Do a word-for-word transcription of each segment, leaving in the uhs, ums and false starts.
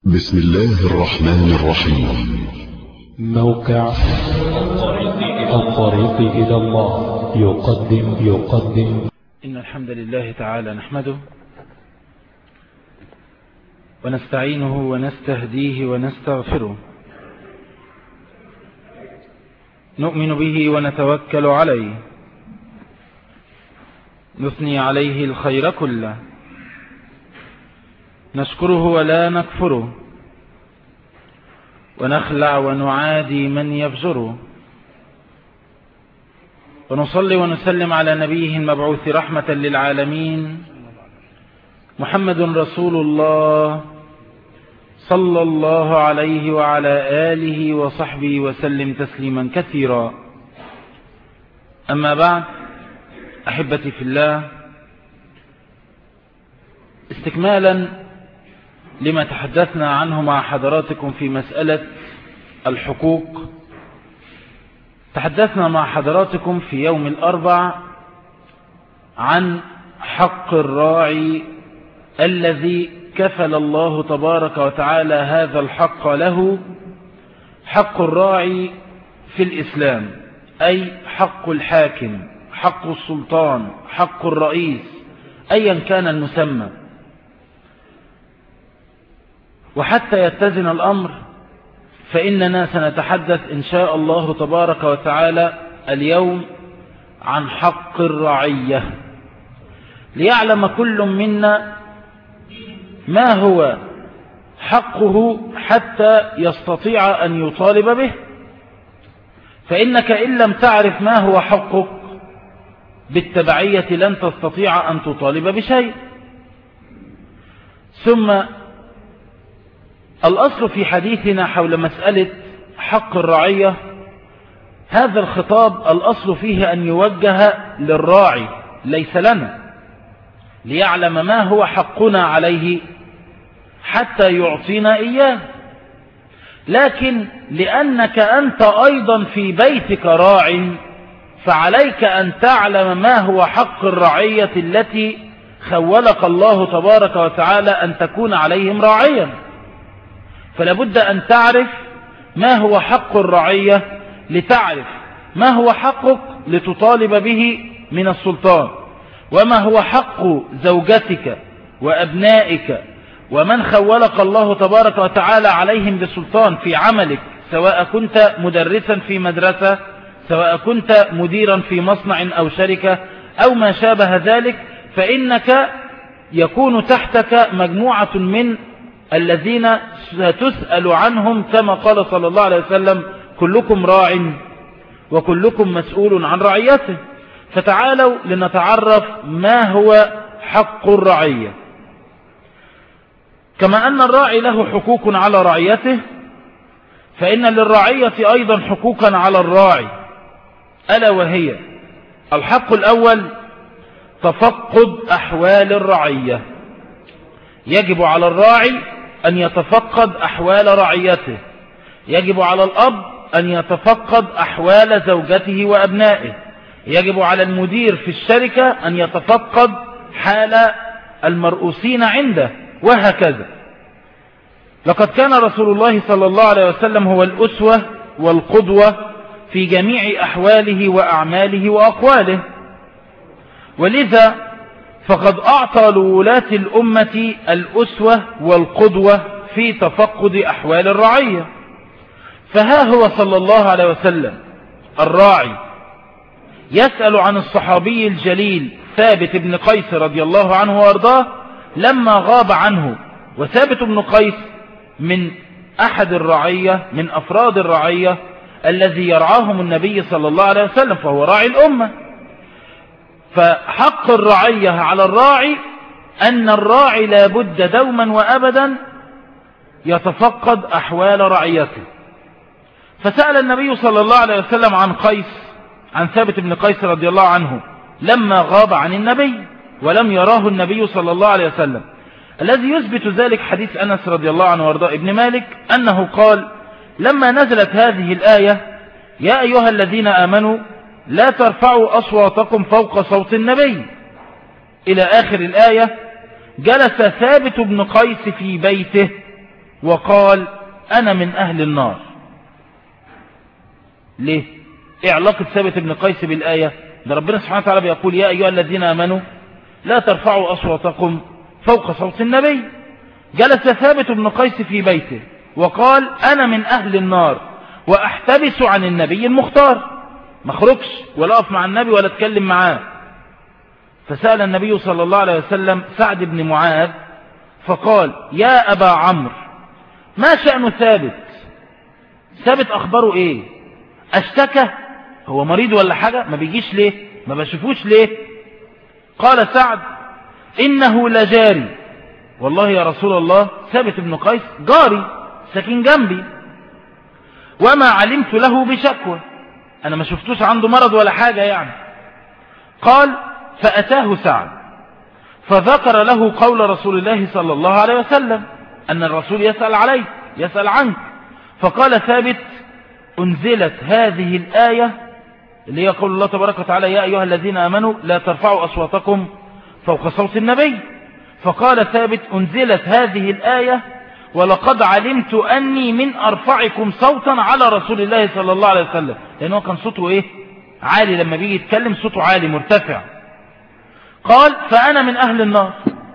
بسم الله الرحمن الرحيم. موقع الطريق إلى الله يقدم يقدم إن الحمد لله تعالى نحمده ونستعينه ونستهديه ونستغفره، نؤمن به ونتوكل عليه، نثني عليه الخير كله، نشكره ولا نكفره، ونخلع ونعادي من يفجره، ونصلي ونسلم على نبيه المبعوث رحمة للعالمين محمد رسول الله صلى الله عليه وعلى آله وصحبه وسلم تسليما كثيرا. أما بعد، أحبتي في الله، استكمالا لما تحدثنا عنه مع حضراتكم في مسألة الحقوق، تحدثنا مع حضراتكم في يوم الأربع عن حق الراعي الذي كفل الله تبارك وتعالى هذا الحق له، حق الراعي في الإسلام، أي حق الحاكم، حق السلطان، حق الرئيس، أيا كان المسمى. وحتى يتزن الأمر فإننا سنتحدث إن شاء الله تبارك وتعالى اليوم عن حق الرعية، ليعلم كل منا ما هو حقه حتى يستطيع أن يطالب به. فإنك إن لم تعرف ما هو حقك بالتبعية لن تستطيع أن تطالب بشيء. ثم الأصل في حديثنا حول مسألة حق الرعية، هذا الخطاب الأصل فيه أن يوجه للراعي ليس لنا، ليعلم ما هو حقنا عليه حتى يعطينا إياه. لكن لأنك أنت أيضا في بيتك راع، فعليك أن تعلم ما هو حق الرعية التي خولك الله تبارك وتعالى أن تكون عليهم راعيا. فلا بد أن تعرف ما هو حق الرعية لتعرف ما هو حقك لتطالب به من السلطان، وما هو حق زوجتك وأبنائك ومن خولك الله تبارك وتعالى عليهم بسلطان في عملك، سواء كنت مدرسا في مدرسة، سواء كنت مديرا في مصنع أو شركة أو ما شابه ذلك. فإنك يكون تحتك مجموعة من الذين ستسأل عنهم، كما قال صلى الله عليه وسلم: كلكم راع وكلكم مسؤول عن رعيته. فتعالوا لنتعرف ما هو حق الرعية. كما أن الراعي له حقوق على رعيته، فإن للرعية أيضا حقوقا على الراعي، ألا وهي: الحق الأول تفقد أحوال الرعية. يجب على الراعي أن يتفقد أحوال رعيته، يجب على الأب أن يتفقد أحوال زوجته وأبنائه، يجب على المدير في الشركة أن يتفقد حال المرؤوسين عنده، وهكذا. لقد كان رسول الله صلى الله عليه وسلم هو الأسوة والقدوة في جميع أحواله وأعماله وأقواله، ولذا فقد أعطى لولاة الأمة الأسوة والقدوة في تفقد أحوال الرعية. فها هو صلى الله عليه وسلم الراعي يسأل عن الصحابي الجليل ثابت بن قيس رضي الله عنه وارضاه لما غاب عنه. وثابت بن قيس من أحد الرعية، من أفراد الرعية الذي يرعاهم النبي صلى الله عليه وسلم، فهو راعي الأمة. فحق الرعية على الراعي أن الراعي لابد دوما وأبدا يتفقد أحوال رعيته. فسأل النبي صلى الله عليه وسلم عن قيس، عن ثابت بن قيس رضي الله عنه لما غاب عن النبي ولم يراه النبي صلى الله عليه وسلم. الذي يثبت ذلك حديث أنس رضي الله عنه وارضاه ابن مالك أنه قال: لما نزلت هذه الآية: يا أيها الذين آمنوا لا ترفعوا أصواتكم فوق صوت النبي، إلى آخر الآية، جلس ثابت بن قيس في بيته وقال أنا من أهل النار. ليه؟ إيه علاقة ثابت بن قيس بالآية؟ ده ربنا سبحانه وتعالى بيقول يا أيها الذين آمنوا لا ترفعوا أصواتكم فوق صوت النبي. جلس ثابت بن قيس في بيته وقال أنا من أهل النار وأحتبس عن النبي المختار، ما خرجش ولا أقف مع النبي ولا اتكلم معاه. فسأل النبي صلى الله عليه وسلم سعد بن معاذ فقال يا أبا عمرو ما شأن ثابت؟ ثابت أخباره إيه؟ أشتكى؟ هو مريض ولا حاجة؟ ما بيجيش ليه؟ ما بشوفوش ليه؟ قال سعد إنه لجاري. والله يا رسول الله ثابت بن قيس جاري ساكن جنبي وما علمت له بشكوى، أنا ما شفتوش عنده مرض ولا حاجة يعني. قال فأتاه سعد فذكر له قول رسول الله صلى الله عليه وسلم أن الرسول يسأل عليه يسأل عنك. فقال ثابت أنزلت هذه الآية اللي هي قول الله تبارك وتعالى يا أيها الذين آمنوا لا ترفعوا أصواتكم فوق صوت النبي. فقال ثابت أنزلت هذه الآية ولقد علمت أني من أرفعكم صوتا على رسول الله صلى الله عليه وسلم، لأنه كان صوته إيه؟ عالي، لما بيجي يتكلم صوته عالي مرتفع. قال فأنا من أهل النار.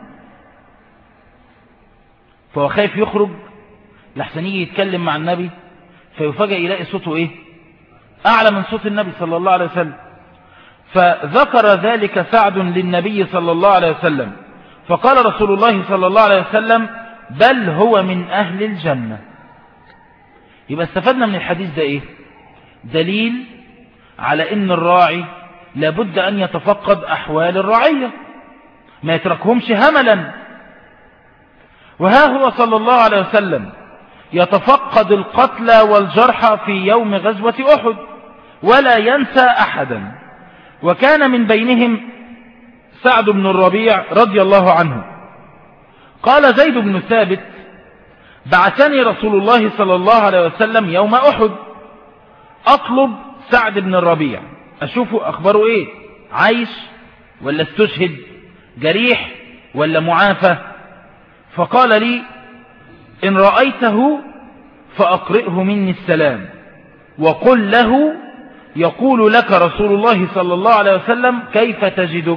فهو خايف يخرج لحسن يجي يتكلم مع النبي فيفاجئ يلاقي صوته إيه؟ أعلى من صوت النبي صلى الله عليه وسلم. فذكر ذلك سعد للنبي صلى الله عليه وسلم فقال رسول الله صلى الله عليه وسلم بل هو من أهل الجنة. يبقى استفدنا من الحديث ده إيه؟ دليل على إن الراعي لابد أن يتفقد أحوال الرعية، ما يتركهمش هملا. وها هو صلى الله عليه وسلم يتفقد القتلى والجرحى في يوم غزوة أحد ولا ينسى أحدا، وكان من بينهم سعد بن الربيع رضي الله عنه. قال زيد بن ثابت بعثني رسول الله صلى الله عليه وسلم يوم أحد أطلب سعد بن الربيع أشوفه أخباره إيه، عايش ولا استشهد، جريح ولا معافى. فقال لي إن رأيته فأقرئه مني السلام وقل له يقول لك رسول الله صلى الله عليه وسلم كيف تجدك.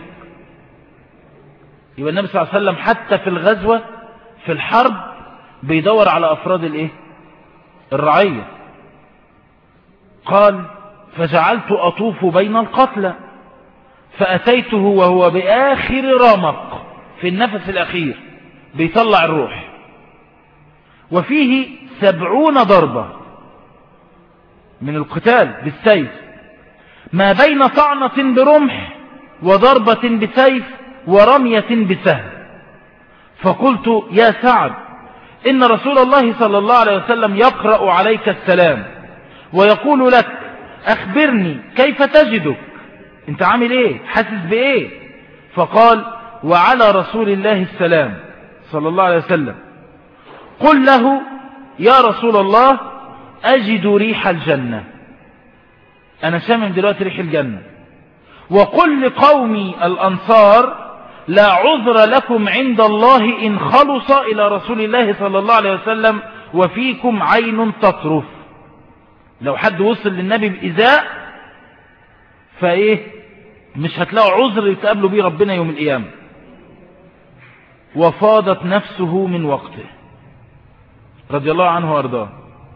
يبقى النبي صلى الله عليه وسلم حتى في الغزوة في الحرب بيدور على أفراد الإيه؟ الرعية. قال فجعلت أطوف بين القتلى فأتيته وهو بآخر رمق في النفس الأخير بيطلع الروح وفيه سبعون ضربة من القتال بالسيف ما بين طعنة برمح وضربة بسيف ورمية بسهم. فقلت يا سعد إن رسول الله صلى الله عليه وسلم يقرأ عليك السلام ويقول لك أخبرني كيف تجدك، أنت عامل إيه، حاسس بإيه؟ فقال وعلى رسول الله السلام صلى الله عليه وسلم قل له يا رسول الله أجد ريح الجنة، أنا شامم دلوقتي ريح الجنة. وقل لقومي الأنصار لا عذر لكم عند الله إن خلص إلى رسول الله صلى الله عليه وسلم وفيكم عين تطرف. لو حد وصل للنبي بإزاء فإيه مش هتلاقوا عذر يتقابلوا بيه ربنا يوم القيامة. وفاضت نفسه من وقته رضي الله عنه وارضاه.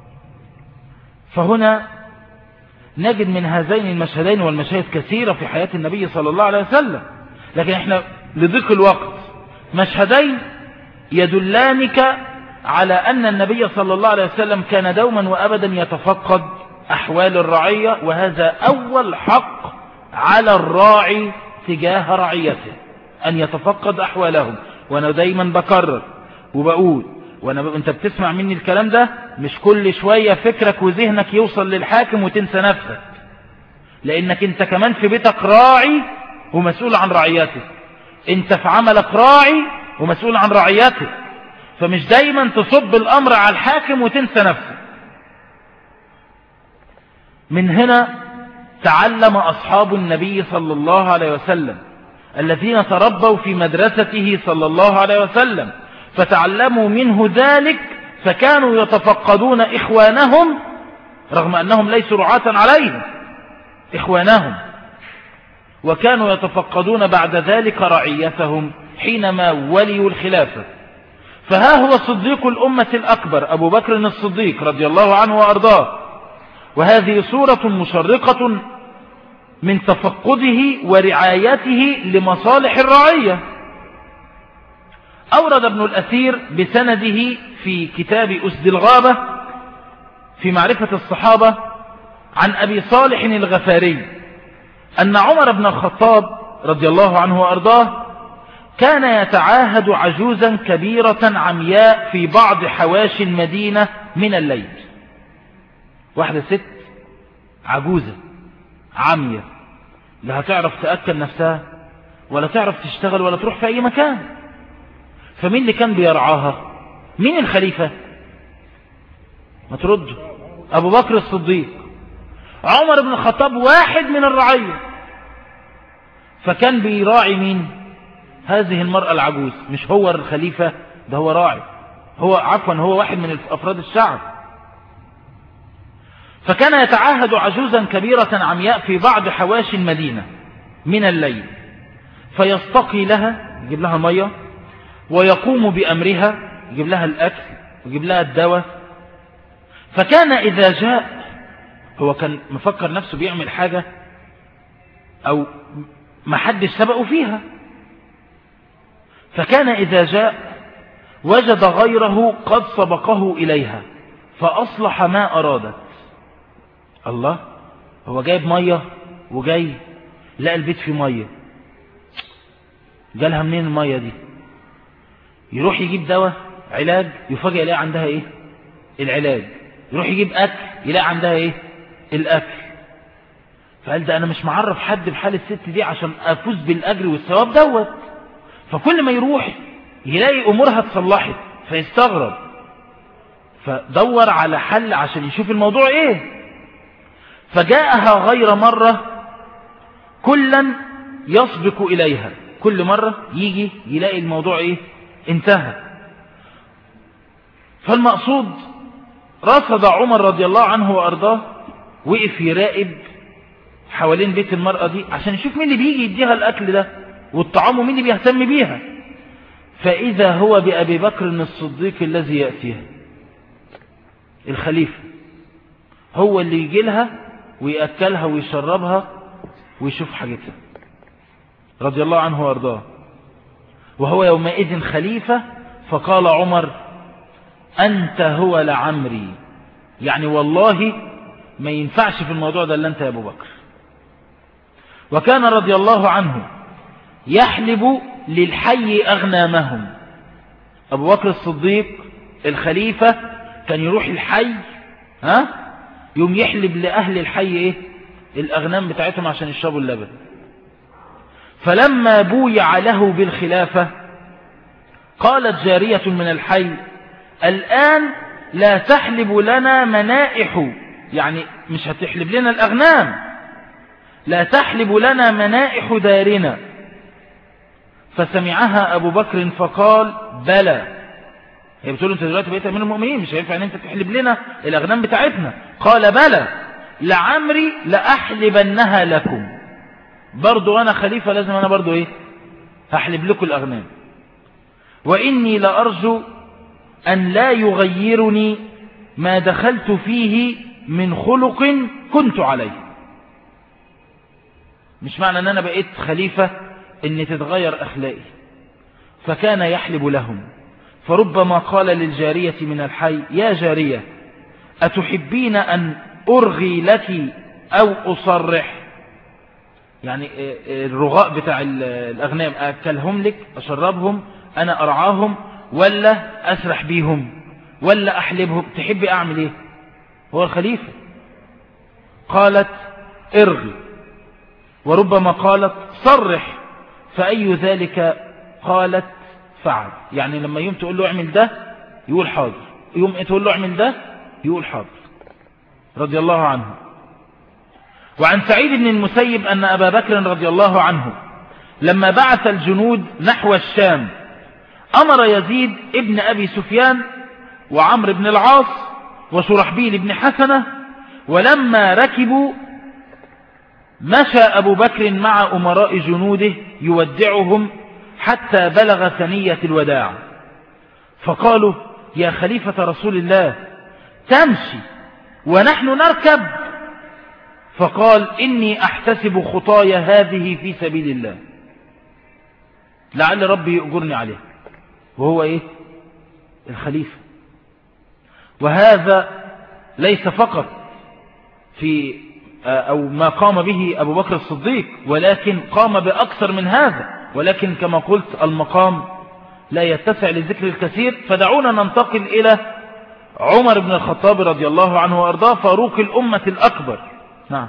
فهنا نجد من هذين المشهدين والمشاهد كثيرة في حياة النبي صلى الله عليه وسلم، لكن احنا لضيق الوقت مشهدين يدلانك على أن النبي صلى الله عليه وسلم كان دوما وأبدا يتفقد أحوال الرعية، وهذا أول حق على الراعي تجاه رعيته أن يتفقد أحوالهم. وأنا دايما بكرر وبقول وانا ب... انت بتسمع مني الكلام ده مش كل شوية فكرك وذهنك يوصل للحاكم وتنسى نفسك، لانك انت كمان في بيتك راعي ومسؤول عن رعيتك، انت في عملك راعي ومسؤول عن رعيتك، فمش دايما تصب الامر على الحاكم وتنسى نفسك. من هنا تعلم اصحاب النبي صلى الله عليه وسلم الذين تربوا في مدرسته صلى الله عليه وسلم فتعلموا منه ذلك فكانوا يتفقدون إخوانهم رغم أنهم ليسوا رعاة عليهم، إخوانهم، وكانوا يتفقدون بعد ذلك رعيتهم حينما وليوا الخلافة. فها هو صديق الأمة الأكبر أبو بكر الصديق رضي الله عنه وأرضاه، وهذه صورة مشرقة من تفقده ورعايته لمصالح الرعية. أورد ابن الأثير بسنده في كتاب أسد الغابة في معرفة الصحابة عن أبي صالح الغفاري أن عمر بن الخطاب رضي الله عنه وأرضاه كان يتعاهد عجوزا كبيرة عمياء في بعض حواشي المدينة من الليل. واحدة ست عجوزة عمية لا هتعرف تأكل نفسها ولا تعرف تشتغل ولا تروح في أي مكان، فمين اللي كان بيرعاها؟ مين الخليفة؟ ما ترد. أبو بكر الصديق. عمر بن الخطاب واحد من الرعية، فكان بيراعي مين؟ هذه المرأة العجوز. مش هو الخليفة، ده هو راعي، هو عفوا هو واحد من أفراد الشعب. فكان يتعاهد عجوزا كبيرة عمياء في بعض حواشي المدينة من الليل، فيستقي لها، يجيب لها مية، ويقوم بأمرها، يجيب لها الأكل ويجيب لها الدواء. فكان إذا جاء، هو كان مفكر نفسه بيعمل حاجة أو ما حدش سبقه فيها، فكان إذا جاء وجد غيره قد سبقه إليها فأصلح ما أرادت. الله، هو جايب مية وجاي لقى البيت فيه مية، جالها منين المية دي؟ يروح يجيب دواء علاج، يفاجئ يلاقي عندها ايه؟ العلاج. يروح يجيب اكل يلاقي عندها ايه؟ الاكل. فقال ده انا مش معرف حد بحال الست دي عشان افوز بالاجر والثواب دوت. فكل ما يروح يلاقي امورها اتصلحت فيستغرب، فدور على حل عشان يشوف الموضوع ايه. فجاءها غير مرة كلا يسبق اليها، كل مرة يجي يلاقي الموضوع ايه؟ انتهى. فالمقصود رصد عمر رضي الله عنه وارضاه، وقف يراقب حوالين بيت المرأة دي عشان يشوف مين اللي بيجي يديها الاكل ده والطعام ومين اللي بيهتم بيها. فاذا هو بأبي بكر الصديق الذي يأتيها، الخليفة، هو اللي يجي لها ويأكلها ويشربها ويشوف حاجتها رضي الله عنه وارضاه، وهو يومئذ خليفة. فقال عمر أنت هو لعمري، يعني والله ما ينفعش في الموضوع ده إلا أنت يا أبو بكر. وكان رضي الله عنه يحلب للحي أغنامهم. أبو بكر الصديق الخليفة كان يروح الحي، ها، يوم يحلب لأهل الحي إيه؟ الأغنام بتاعتهم عشان يشربوا اللبن. فلما بويع له بالخلافة قالت جارية من الحي الآن لا تحلب لنا منائح، يعني مش هتحلب لنا الأغنام، لا تحلب لنا منائح دارنا. فسمعها أبو بكر فقال بلى. هي بتقول انت دلوقتي بقيت امير المؤمنين، مش هينفع ان انت تحلب لنا الأغنام بتاعتنا. قال بلى لعمري لأحلبنها لكم، برضو أنا خليفة لازم أنا برضو إيه؟ هحلب لكم الأغنام. وإني لأرجو أن لا يغيرني ما دخلت فيه من خلق كنت عليه. مش معنى أن أنا بقيت خليفة أن تتغير أخلاقي. فكان يحلب لهم، فربما قال للجارية من الحي يا جارية أتحبين أن أرغي لك أو أصرح، يعني الرغاء بتاع الأغنام أكلهم لك، أشربهم، أنا أرعاهم، ولا أسرح بيهم، ولا أحلبهم، تحبي أعمل إيه؟ هو الخليفة. قالت ارغي، وربما قالت صرح، فأي ذلك قالت فعل. يعني لما يوم تقول له اعمل ده يقول حاضر، يوم تقول له اعمل ده يقول حاضر رضي الله عنه. وعن سعيد بن المسيب أن أبا بكر رضي الله عنه لما بعث الجنود نحو الشام أمر يزيد ابن أبي سفيان وعمرو بن العاص وشرحبيل بن حسنة. ولما ركبوا مشى أبو بكر مع أمراء جنوده يودعهم حتى بلغ ثنية الوداع، فقالوا يا خليفة رسول الله تمشي ونحن نركب؟ فقال إني أحتسب خطايا هذه في سبيل الله، لعل ربي يؤجرني عليه. وهو إيه؟ الخليفة. وهذا ليس فقط في أو ما قام به أبو بكر الصديق، ولكن قام بأكثر من هذا، ولكن كما قلت المقام لا يتسع لذكر الكثير، فدعونا ننتقل إلى عمر بن الخطاب رضي الله عنه وأرضاه فاروق الأمة الأكبر. نعم،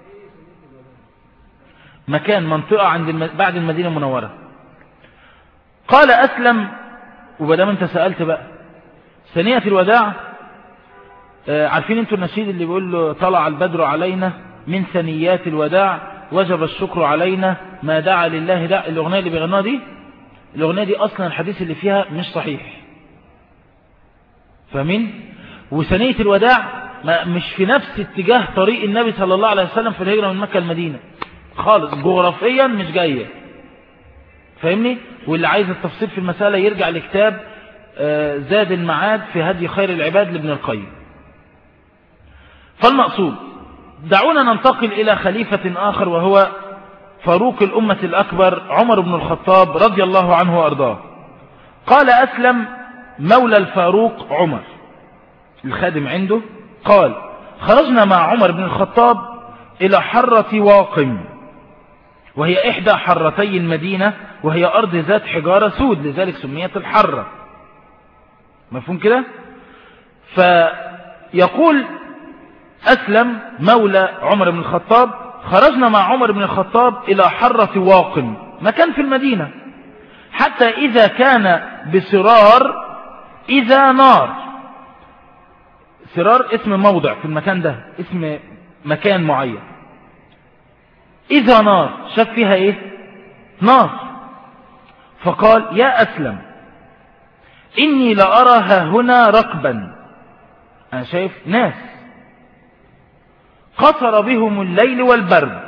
مكان منطقة عند الم... بعد المدينة المنورة. قال أسلم، وبدام انت سألت بقى، ثنية الوداع، آه عارفين انتوا النشيد اللي بيقول له طلع البدر علينا من ثنيات الوداع وجب الشكر علينا ما دعا لله دع. الأغنية اللي بيغنوها دي، الأغنية دي أصلا الحديث اللي فيها مش صحيح، فاهمين؟ وثنية الوداع ما مش في نفس اتجاه طريق النبي صلى الله عليه وسلم في الهجرة من مكة المدينة خالص، جغرافيا مش جاية، فاهمني؟ واللي عايز التفصيل في المسألة يرجع لكتاب آه زاد المعاد في هدي خير العباد لابن القيم. فالمقصود دعونا ننتقل إلى خليفة آخر وهو فاروق الأمة الأكبر عمر بن الخطاب رضي الله عنه وأرضاه. قال أسلم مولى الفاروق عمر الخادم عنده، قال خرجنا مع عمر بن الخطاب إلى حرة واقم، وهي إحدى حرتي المدينة، وهي أرض ذات حجارة سود، لذلك سميت الحرة. مفهوم كده؟ فيقول أسلم مولى عمر بن الخطاب خرجنا مع عمر بن الخطاب إلى حرة واقم، مكان في المدينة، حتى إذا كان بسرار إذا نار. سرار اسم موضع في المكان ده، اسم مكان معين. إذا نار، شاف فيها إيه؟ نار. فقال يا أسلم إني لأراها هنا ركبا، أنا شايف ناس قصر بهم الليل والبرد،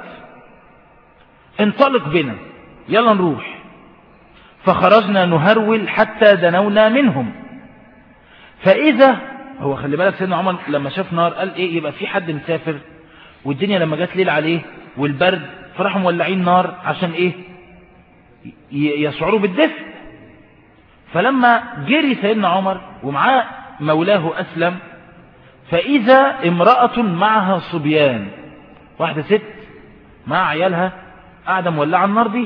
انطلق بنا يلا نروح. فخرجنا نهرول حتى دنونا منهم، فإذا هو خلي بالك سيدنا عمر لما شاف نار قال إيه؟ يبقى في حد مسافر، والدنيا لما جات ليل عليه والبرد فراحوا مولعين نار عشان إيه؟ يشعروا بالدفء. فلما جري سيدنا عمر ومعاه مولاه أسلم، فإذا امرأة معها صبيان، واحدة ست مع عيالها قاعدة مولعة النار دي،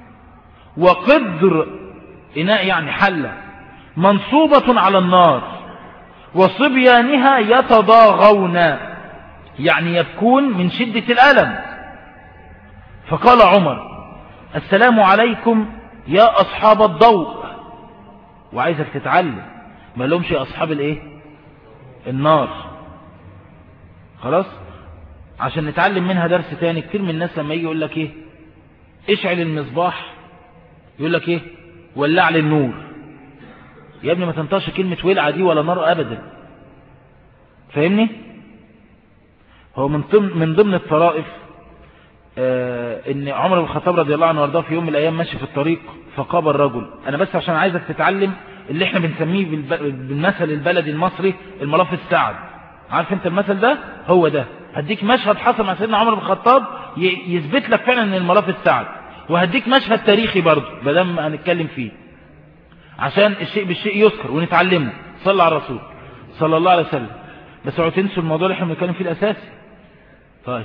وقدر إناء يعني حلة منصوبة على النار، وصبيانها يتضاغون يعني يبكون من شدة الألم. فقال عمر السلام عليكم يا أصحاب الضوء، وعايزك تتعلم، ما لهمش يا أصحاب الإيه؟ النار. خلاص، عشان نتعلم منها درس تاني. كتير من الناس لما يجي يقول لك ايه اشعل المصباح، يقول لك ايه ولع لي النور. يا ابني ما تنطقش كلمة ولعة دي ولا نار ابدا، فاهمني؟ هو من ضمن من ضمن الطرائف آه ان عمر بن الخطاب رضي الله عنه وارضاه في يوم من الايام ماشي في الطريق فقابل رجل. انا بس عشان عايزك تتعلم اللي احنا بنسميه بالمثل البلدي المصري الملف السعد. عارف انت المثل ده؟ هو ده. هديك مشهد حصل مع سيدنا عمر بن الخطاب يثبت لك فعلا ان الملف السعد، وهديك مشهد تاريخي برضه بدل ما هنتكلم فيه عشان الشيء بالشيء يذكر ونتعلمه. صلى على الرسول صلى الله عليه وسلم. بس اوعوا تنسوا الموضوع اللي احنا بنتكلم فيه الاساسي. طيب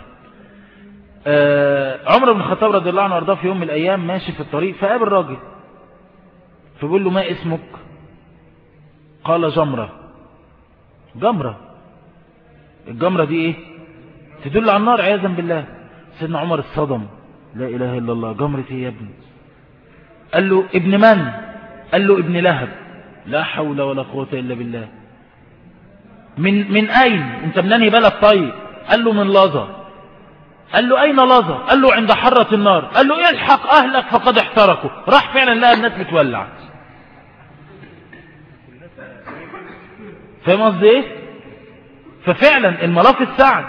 آه عمر بن الخطاب رضي الله عنه وارضاه في يوم من الايام ماشي في الطريق فقابل راجل، فبيقول له ما اسمك؟ قال جمرة. جمرة، الجمرة دي ايه؟ تدل على النار عياذا بالله. سيدنا عمر اتصدم، لا اله الا الله، جمرة ايه يا ابني؟ قال له ابن من؟ قال له ابن لهب. لا حول ولا قوة الا بالله. من من اين انت؟ من انهي بلد؟ طيب. قال له من لظى. قال له اين لظى؟ قال له عند حرة النار. قال له الحق اهلك فقد احترقوا. راح فعلا لقى الناس بتولع. فاهم قصدي ايه؟ ففعلا الملاف السعد.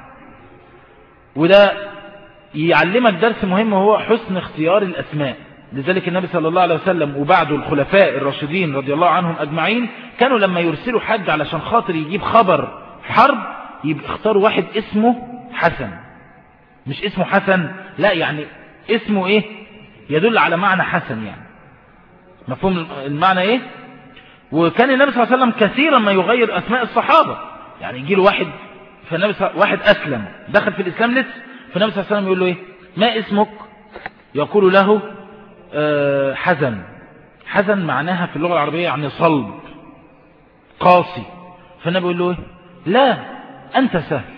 وده يعلمك درس مهم وهو حسن اختيار الأسماء. لذلك النبي صلى الله عليه وسلم وبعده الخلفاء الراشدين رضي الله عنهم أجمعين كانوا لما يرسلوا حد علشان خاطر يجيب خبر حرب يبقى اختاروا واحد اسمه حسن. مش اسمه حسن، لا، يعني اسمه ايه يدل على معنى حسن، يعني مفهوم المعنى ايه. وكان النبي صلى الله عليه وسلم كثيرا ما يغير أسماء الصحابة. يعني يجي له واحد فالنبي صلى واحد أسلم دخل في الإسلام لسه، فالنبي صلى الله عليه وسلم يقول له ايه ما اسمك؟ يقول له آه حزن. حزن معناها في اللغة العربية يعني صلب قاسي. فالنبي يقول له ايه لا أنت سهل،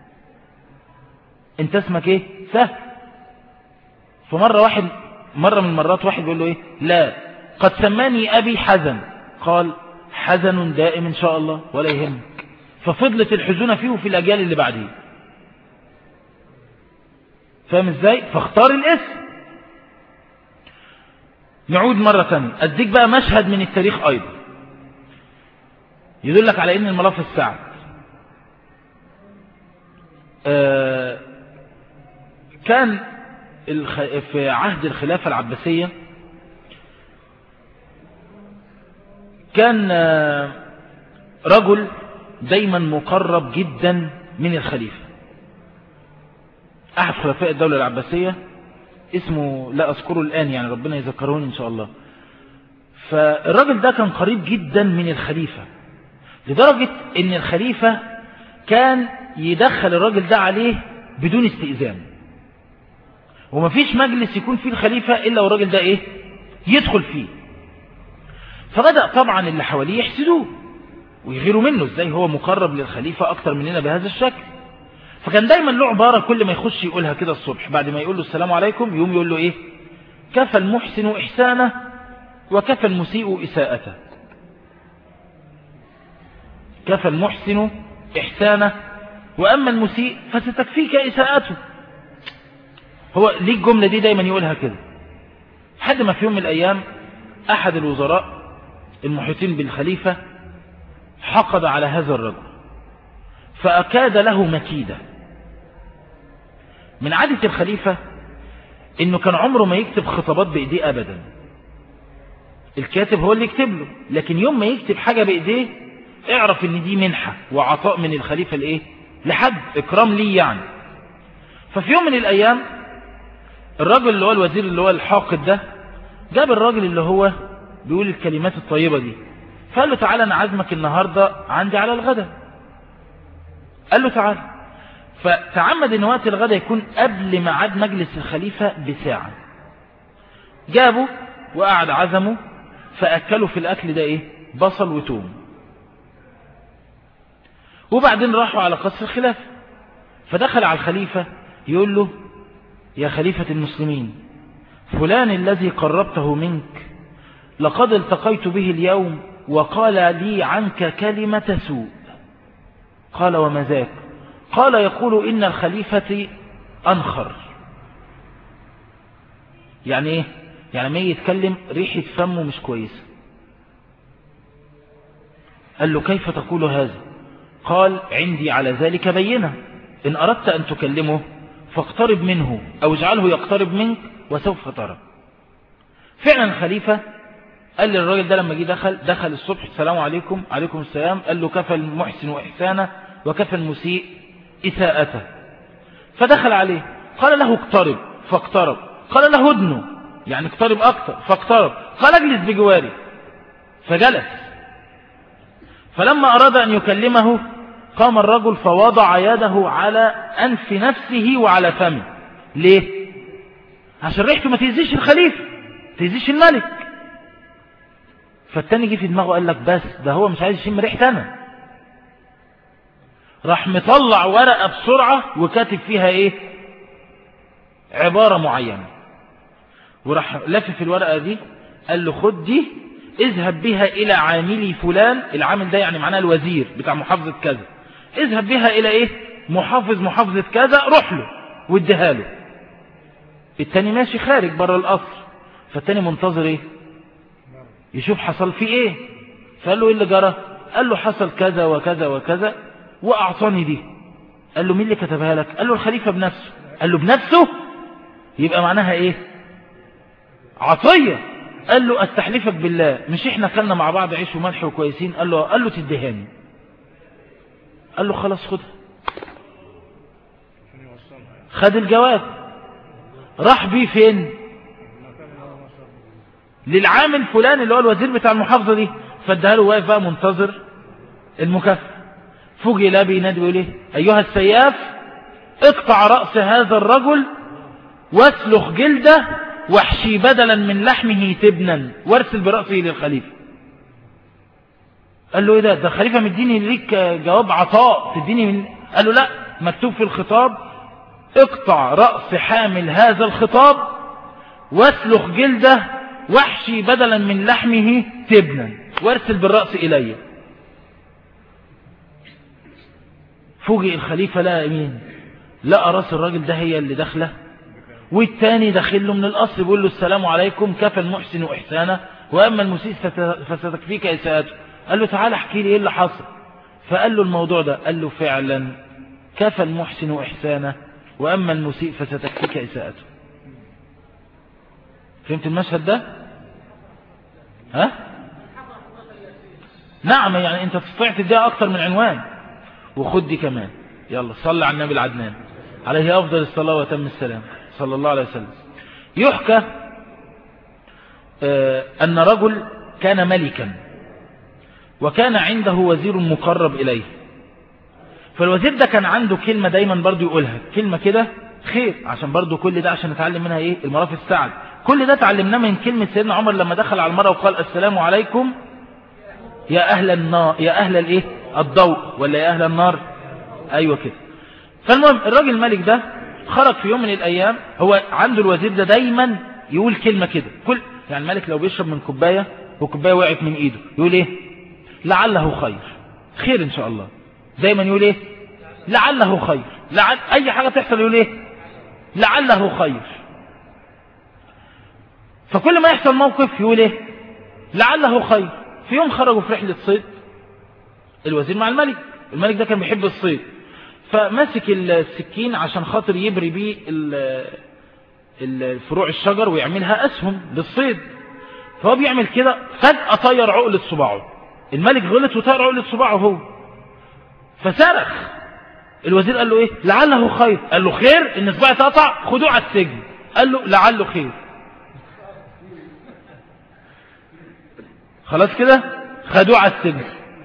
أنت اسمك ايه سهل. فمرة واحد مرة من المرات واحد يقول له ايه لا قد سماني أبي حزن. قال حزن دائم إن شاء الله ولا يهمك. ففضلت الحزونة فيه وفي الأجيال اللي بعديه. فاهم ازاي؟ فاختار الاسم. نعود مرة ثانية اديك بقى مشهد من التاريخ ايضا يدلك على ان الملاف السعد. آه كان في عهد الخلافة العباسية كان آه رجل دايما مقرب جدا من الخليفة، احد خلفاء الدولة العباسية اسمه لا اذكره الان، يعني ربنا يذكروني ان شاء الله. فالراجل ده كان قريب جدا من الخليفة لدرجة ان الخليفة كان يدخل الراجل ده عليه بدون استئذان، ومفيش مجلس يكون فيه الخليفة الا والراجل ده ايه يدخل فيه. فبدأ طبعا اللي حواليه يحسدوه ويغيروا منه، ازاي هو مقرب للخليفة اكتر مننا بهذا الشكل. فكان دايما له عبارة كل ما يخش يقولها كده الصبح بعد ما يقول له السلام عليكم، يوم يقول له ايه كفى المحسن احسانه وكفى المسيء اساءته. كفى المحسن احسانه واما المسيء فستكفيك اساءته. هو ليه الجملة دي دايما يقولها كده، حد ما في يوم من الايام احد الوزراء المحيطين بالخليفة حقد على هذا الرجل فأكاد له مكيدة. من عادة الخليفة انه كان عمره ما يكتب خطابات بايديه ابدا، الكاتب هو اللي يكتب له، لكن يوم ما يكتب حاجة بايديه اعرف ان دي منحة وعطاء من الخليفة لايه لحد اكرام ليه يعني. ففي يوم من الايام الراجل اللي هو الوزير اللي هو الحاقد ده جاب الراجل اللي هو بيقول الكلمات الطيبة دي، فقال له تعالى انا عازمك النهاردة عندي على الغداء. قال له تعالى. فتعمد ان وقت الغداء يكون قبل ميعاد مجلس الخليفة بساعة. جابه وقعد عزمه فأكلوا في الأكل ده ايه بصل وتوم. وبعدين راحوا على قصر الخلافة، فدخل على الخليفة يقول له يا خليفة المسلمين فلان الذي قربته منك لقد التقيت به اليوم وقال لي عنك كلمة سوء. قال وما ذاك؟ قال يقول إن الخليفة أنخر. يعني إيه؟ يعني ما يتكلم ريحة فمه مش كويسة. قال له كيف تقول هذا؟ قال عندي على ذلك بينة، إن أردت أن تكلمه فاقترب منه أو اجعله يقترب منك وسوف ترى. فعلا الخليفة قال للراجل ده لما جه دخل دخل الصبح السلام عليكم. عليكم السلام. قال له كفى المحسن وإحسانه وكفى المسيء إساءته. فدخل عليه قال له اقترب فاقترب. قال له ادنه يعني اقترب أكتر فاقترب. قال اجلس بجواري فجلس. فلما أراد أن يكلمه قام الرجل فوضع يده على أنف نفسه وعلى فمه. ليه؟ عشان ريحته ما تيزيش الخليفة تيزيش الملك. فالتاني جه في دماغه قال لك بس ده هو مش عايز يشم ريحتي انا. راح مطلع ورقة بسرعة وكاتب فيها ايه عبارة معينة، وراح لفف الورقة دي قال له خد دي اذهب بها الى عاملي فلان. العامل ده يعني معناه الوزير بتاع محافظة كذا. اذهب بها الى ايه محافظ محافظة كذا، روح له واديها له. التاني ماشي خارج بره القصر، فالتاني منتظر ايه يشوف حصل فيه ايه. فقال له ايه اللي جرى؟ قال له حصل كذا وكذا وكذا وأعطاني دي. قال له مين اللي كتبها لك؟ قال له الخليفة بنفسه. قال له بنفسه؟ يبقى معناها ايه؟ عطية. قال له استحلفك بالله، مش احنا كلنا مع بعض عيش وملح وكويسين؟ قال له قال له تدهاني. قال له خلاص خدها. خد الجواب، راح بيه فين؟ للعامل فلان اللي هو الوزير بتاع المحافظة دي، فادها له واقف بقى منتظر المكافأة. فوجئ لا بينادي بيقول ايه؟ ايها السياف اقطع رأس هذا الرجل واسلخ جلده واحشي بدلا من لحمه تبنا وارسل برأسه للخليفة. قال له ايه ده؟ ده الخليفة مديني ليك جواب عطاء تديني من... قال له لا، مكتوب في الخطاب اقطع رأس حامل هذا الخطاب واسلخ جلده واحشي بدلا من لحمه تبنا وارسل بالرأس إلي. فوجئ الخليفة لقى مين؟ لقى راس الراجل ده هي اللي داخله، والتاني داخل له من الأصل بيقول له السلام عليكم كفى المحسن إحسانه وأما المسيء فستكفيك إساءته. قال له تعالى احكي لي ايه اللي حصل. فقال له الموضوع ده. قال له فعلا كفى المحسن إحسانه وأما المسيء فستكفيك إساءته. فهمت المشهد ده؟ ها؟ نعم، يعني انت تستطيع تديها اكتر من عنوان. وخد دي كمان. يلا صلى على النبي العدنان عليه افضل الصلاة وتم السلام صلى الله عليه وسلم. يحكى آه ان رجل كان ملكا وكان عنده وزير مقرب اليه. فالوزير ده كان عنده كلمة دايما برضو يقولها، كلمة كده خير، عشان برضو كل ده عشان نتعلم منها ايه؟ المرافق السعد. كل ده تعلمناه من كلمة سيدنا عمر لما دخل على المرأة وقال السلام عليكم يا أهل النار، يا أهل الايه؟ الضوء، ولا يا أهل النار؟ أيوة كده. فالمهم الراجل الملك ده خرج في يوم من الأيام، هو عنده الوزير ده دايما يقول كلمة كده، كل يعني الملك لو بيشرب من كوباية وكوباية وقعت من إيده يقول إيه؟ لعله خير، خير إن شاء الله. دايما يقول إيه؟ لعله خير. لعل أي حاجة تحصل يقول إيه؟ لعله خير. فكل ما يحصل موقف يقول إيه؟ لعله خير. في يوم خرجوا في رحلة صيد الوزير مع الملك. الملك ده كان بيحب الصيد، فماسك السكين عشان خاطر يبري بيه الفروع الشجر ويعملها أسهم للصيد. فهو بيعمل كده، فجأة طير عقلة صباعه. الملك غلط وطير عقلة صباعه هو، فصرخ. الوزير قال له ايه؟ لعله خير. قال له خير ان صباعي اتقطع؟ خدوه على السجن. قال له لعله خير. خلاص كده خدوه على السجن.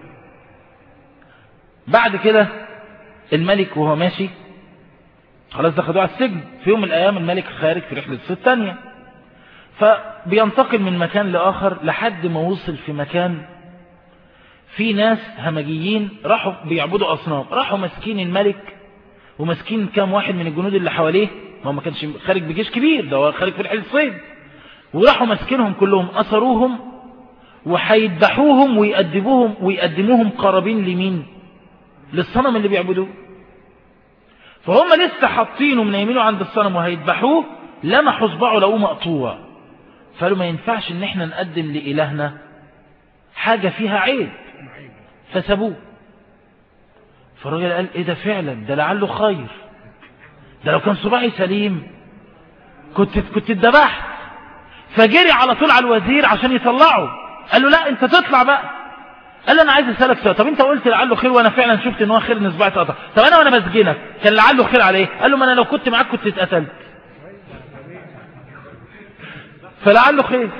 بعد كده الملك وهو ماشي خلاص ده خدوه على السجن. في يوم من الايام الملك خارج في رحلة صيد تانية، فبينتقل من مكان لآخر لحد ما وصل في مكان في ناس همجيين راحوا بيعبدوا أصنام. راحوا مسكين الملك ومسكين كام واحد من الجنود اللي حواليه، ما ما كانش خارج بجيش كبير، ده هو خارج في رحلة صيد. وراحوا مسكينهم كلهم، أسروهم وحيذبحوهم ويقدموهم ويقدموهم قرابين لمين؟ للصنم اللي بيعبدوه. فهم لسه حاطينه من يمينه عند الصنم وهيذبحوه، لمحوا صباعه لقوه مقطوع. فقالوا ما ينفعش ان احنا نقدم لإلهنا حاجة فيها عيب، فسابوه. فالراجل قال ايه ده؟ فعلا ده لعله خير، ده لو كان صباعي سليم كنت كنت اتذبحت. فجري على طول على الوزير عشان يطلعه. قال له لا انت تطلع بقى. قال له انا عايز اسالك سؤال، طب انت قلت لعله خير وانا فعلا شفت ان هو خير ان صباعي اتقطع، طب انا وانا بسجنك كان لعله خير عليه؟ قال له ما انا لو كنت معاك كنت اتقتلت، فلعله خير.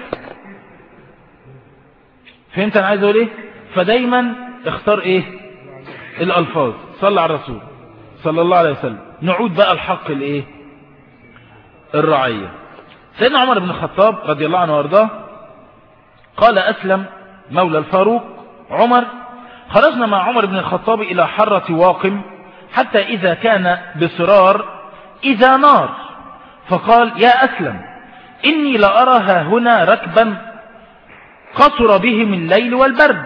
فهمت انا عايز اقول ايه؟ فدايما اختار ايه الالفاظ. صلى على الرسول صلى الله عليه وسلم. نعود بقى الحق الايه الرعية. سيدنا عمر بن الخطاب رضي الله عنه وارضاه قال أسلم مولى الفاروق عمر: خرجنا مع عمر بن الخطاب إلى حرة واقم حتى إذا كان بصرار إذا نار، فقال: يا أسلم إني لأراها هنا ركبا قصر بهم الليل والبرد،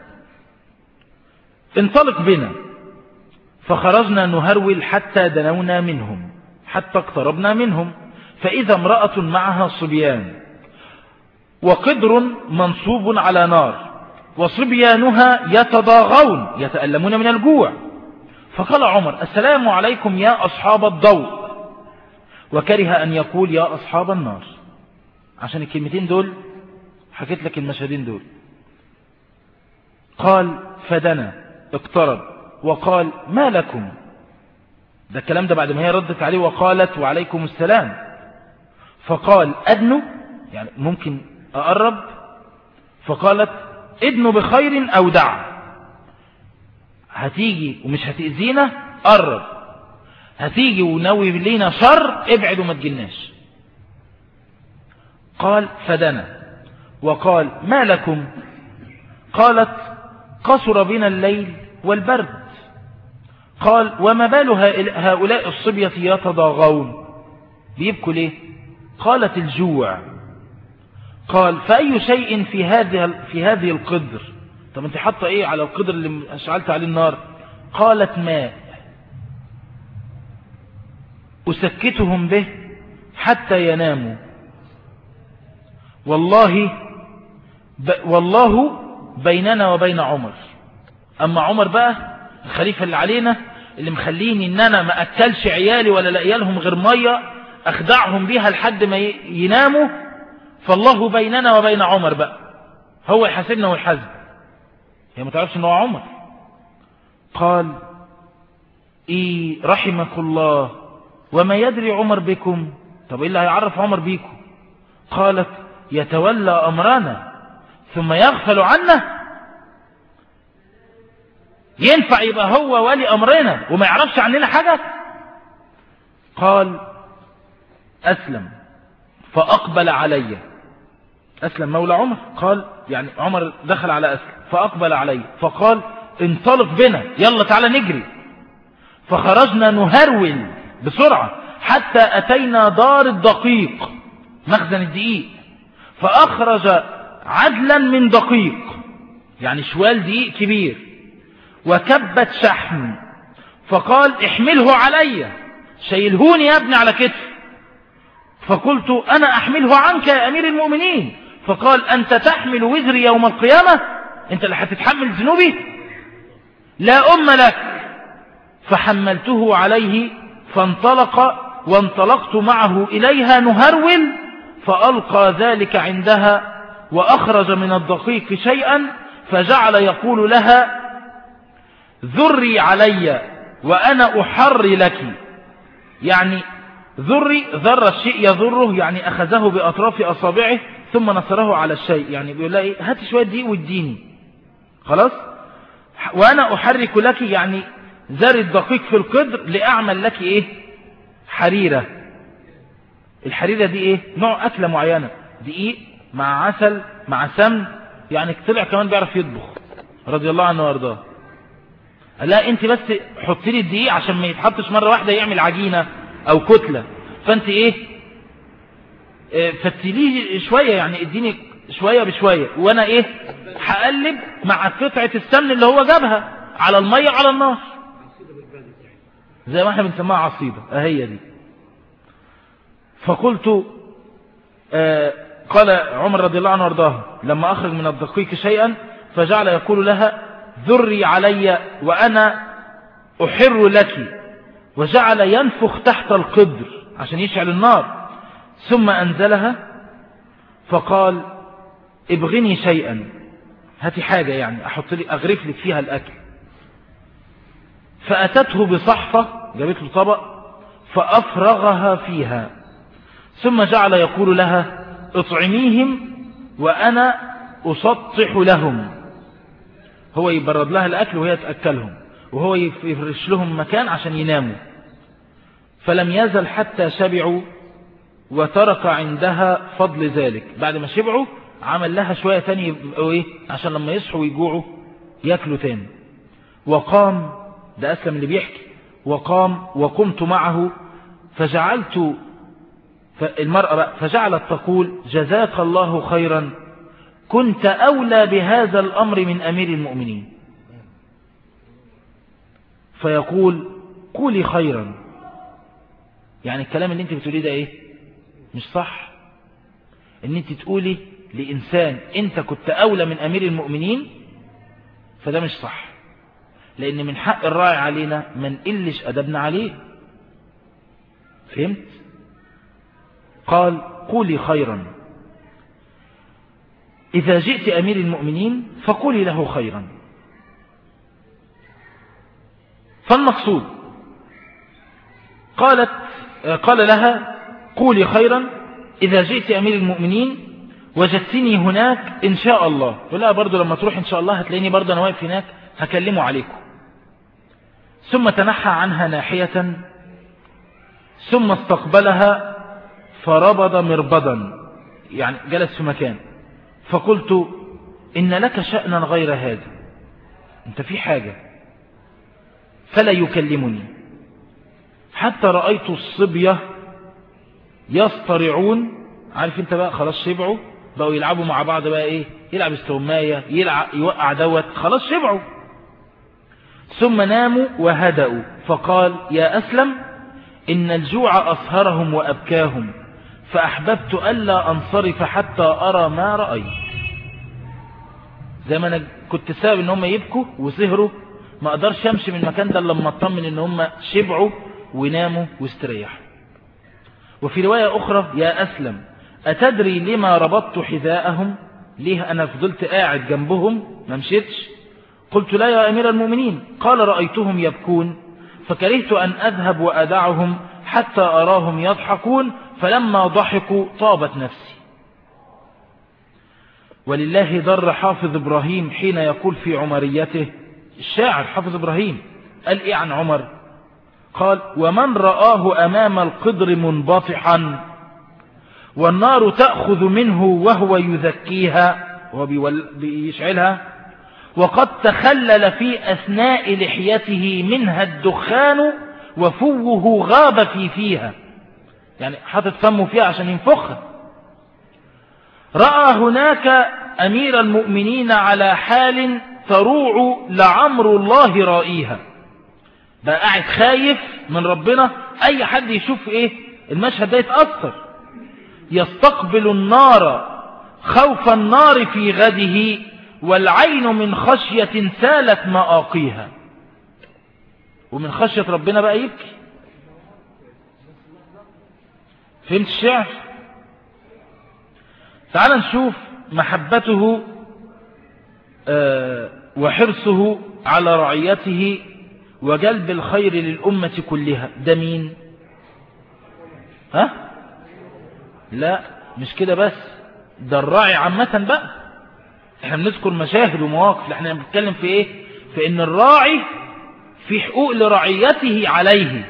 انطلق بنا. فخرجنا نهرول حتى دنونا منهم حتى اقتربنا منهم، فإذا امرأة معها صبيان وقدر منصوب على نار، وصبيانها يتضاغون يتألمون من الجوع. فقال عمر: السلام عليكم يا أصحاب الضوء، وكره أن يقول يا أصحاب النار، عشان الكلمتين دول حكيت لك المشهدين دول. قال: فدنا اقترب وقال: ما لكم؟ ده الكلام ده بعد ما هي ردت عليه وقالت: وعليكم السلام. فقال: أدنو، يعني ممكن أقرب. فقالت: ادنو بخير أو دع، هتيجي ومش هتأذينا قرب، هتيجي ونوي لينا شر ابعد وما تجلناش. قال: فدنا وقال: ما لكم؟ قالت: قصر بنا الليل والبرد. قال: وما بال هؤلاء الصبية يتضاغون، بيبكوا ليه؟ قالت: الجوع. قال: فأي شيء في هذه في هذه القدر؟ طب انت حاطه ايه على القدر اللي اشعلت عليه النار؟ قالت: ماء أسكتهم به حتى يناموا. والله ب... والله بيننا وبين عمر. أما عمر بقى الخليفة اللي علينا، اللي مخليني ان انا ما اكلش عيالي ولا لقيالهم غير مية اخدعهم بيها لحد ما يناموا، فالله بيننا وبين عمر بقى، هو يحاسبنا ويحاسب، هي ما تعرفش ان هو عمر. قال: إيه رحمك الله، وما يدري عمر بكم؟ طب إيه اللي هيعرف عمر بيكم؟ قالت: يتولى أمرنا ثم يغفل عنا، ينفع يبقى هو ولي أمرنا وما يعرفش عننا حاجة؟ قال: أسلم فأقبل علي. أسلم مولى عمر، قال يعني عمر دخل على أسلم فأقبل علي فقال: انطلق بنا، يلا تعالى نجري. فخرجنا نهرول بسرعة حتى أتينا دار الدقيق، مخزن الدقيق، فأخرج عدلا من دقيق، يعني شوال دقيق كبير، وكبت شحم، فقال: احمله علي، شيلهوني يا ابني على كتف. فقلت: أنا أحمله عنك يا أمير المؤمنين. فقال: أنت تحمل وزري يوم القيامة؟ أنت اللي هتتحمل ذنوبي؟ لا أم لك. فحملته عليه فانطلق، وانطلقت معه إليها نهرول، فألقى ذلك عندها، وأخرج من الدقيق شيئا، فجعل يقول لها: ذري علي وأنا أحري لك. يعني ذري، ذر الشيء يذره، يعني أخذه بأطراف أصابعه ثم نصره على الشيء، يعني بيقول لها إيه؟ هات شوية دي واديني، خلاص. وأنا أحرك لك، يعني زر الدقيق في القدر لأعمل لك إيه؟ حريرة. الحريرة دي إيه؟ نوع أكلة معينة، دقيق مع عسل مع سمن، يعني طلع كمان بيعرف يطبخ رضي الله عنه وارضاه. لا انت بس حطي لي الدقيق عشان ما يتحطش مرة واحدة يعمل عجينة او كتلة، فانت ايه اه فتليه شوية، يعني اديني شوية بشوية، وانا ايه هقلب مع قطعة السمن اللي هو جابها على المية على النار، زي ما احنا بنسميها عصيدة اهي دي. فقلت اه قال عمر رضي الله عنه وارضاه: لما اخرج من الدقيق شيئا فجعل يقول لها: ذري علي وأنا أحر لك، وجعل ينفخ تحت القدر عشان يشعل النار، ثم أنزلها فقال: ابغني شيئا، هاتي حاجة يعني أحط لي أغرف لك فيها الأكل. فأتته بصحفة، جابت له طبق فأفرغها فيها، ثم جعل يقول لها: اطعميهم وأنا أسطح لهم، هو يبرد لها الأكل وهي تأكلهم، وهو يفرش لهم مكان عشان يناموا. فلم يزل حتى شبعوا، وترك عندها فضل ذلك، بعد ما شبعوا عمل لها شوية تاني ايه عشان لما يصحوا ويجوعوا يأكلوا تاني. وقام، ده أسلم اللي بيحكي، وقام وقمت معه فجعلت المرأة بقى فجعلت تقول: جزاك الله خيرا، كنت أولى بهذا الأمر من أمير المؤمنين. فيقول: قولي خيرا، يعني الكلام اللي انت بتقوليه ده ايه مش صح، ان انت تقولي لإنسان انت كنت أولى من أمير المؤمنين، فده مش صح، لأن من حق الراعي علينا ما نقلش أدبنا عليه. فهمت؟ قال قولي خيرا، إذا جئت أمير المؤمنين فقولي له خيرا. فالمقصود قالت قال لها قولي خيرا إذا جئت أمير المؤمنين وجدتني هناك إن شاء الله. ولا برضو لما تروح إن شاء الله هتلاقيني برضو أنا واقف هناك هكلمه عليكم. ثم تنحى عنها ناحية ثم استقبلها فربض مربضا، يعني جلس في مكان. فقلت إن لك شأنا غير هذا، أنت في حاجة. فلا يكلمني حتى رأيت الصبية يصطرعون. عارف انت بقى خلاص شبعوا، بقوا يلعبوا مع بعض بقى ايه، يلعب استغماية، يلعب يوقع دوت، خلاص شبعوا. ثم ناموا وهدأوا. فقال يا أسلم إن الجوع أسهرهم وأبكاهم، فأحببت ألا أنصرف حتى أرى ما رأيت. زي ما أنا كنت سبب إن هم يبكوا وسهروا، ما أقدرش أمشي من المكان ده لما أطمن إن هم شبعوا وناموا واستريحوا. وفي رواية أخرى يا أسلم أتدري لما ربطت حذاءهم؟ ليه أنا فضلت قاعد جنبهم ما مشيتش؟ قلت لا يا أمير المؤمنين. قال رأيتهم يبكون فكرهت أن أذهب وأدعهم حتى أراهم يضحكون، فلما ضحكوا طابت نفسي. ولله در حافظ إبراهيم حين يقول في عمريته، الشاعر حافظ إبراهيم قال إيه عن عمر؟ قال ومن رآه أمام القدر منبطحا والنار تأخذ منه وهو يذكيها، وهو بيشعلها، وقد تخلل في أثناء لحيته منها الدخان وفوه غاب في فيها، يعني حاطط فمه فيها عشان ينفخها. رأى هناك أمير المؤمنين على حال تروع لعمر الله رائيها، بقى قاعد خايف من ربنا، أي حد يشوف إيه المشهد ده يتأثر. يستقبل النار خوف النار في غده، والعين من خشية سالت مآقيها. ومن خشية ربنا بقى يبكي. فهمت الشعر؟ تعال نشوف محبته وحرصه على رعيته وجلب الخير للأمة كلها. ده مين؟ ها؟ لا مش كده بس، ده الراعي عامة بقى. احنا بنذكر مشاهد ومواقف، احنا بنتكلم في ايه؟ في ان الراعي في حقوق لرعيته عليه.